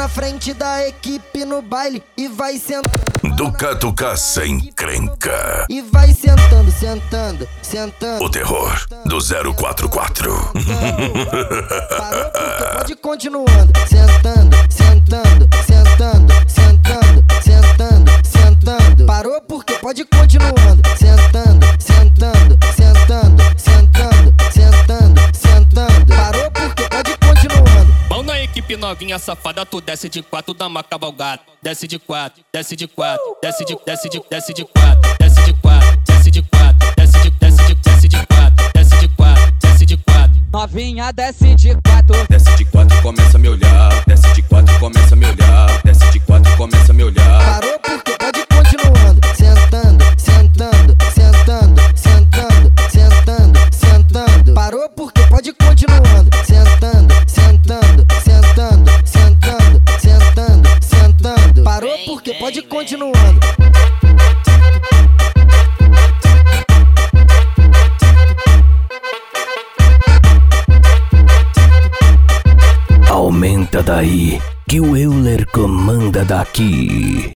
na frente da equipe no baile e vai sentando. Do Catuca sem encrenca. E vai sentando, sentando, sentando. O terror do 044. Parou porque pode continuando. Sentando, sentando, sentando, sentando, sentando, sentando. Parou porque pode continuando. Sentando, sentando, sentando, sentando, sentando, sentando. Parou porque pode continuando. Mão na equipe novinha safada, tu desce de quatro, dá uma cavalgada. Desce de quatro, desce de quatro, desce de quatro, desce de quatro, desce de quatro, desce de quatro, desce de quatro, desce de quatro, desce de quatro. Novinha desce de quatro. Desce de quatro, começa a me olhar. Desce de quatro, começa a me olhar. Desce de quatro, começa a me olhar. Parou porque pode continuando. Sentando, sentando, sentando, sentando, sentando, sentando. Parou porque pode continuando. Sentando, sentando, sentando, sentando, sentando, sentando. Parou porque pode continuando. Aumenta daí, que o Euler comanda daqui.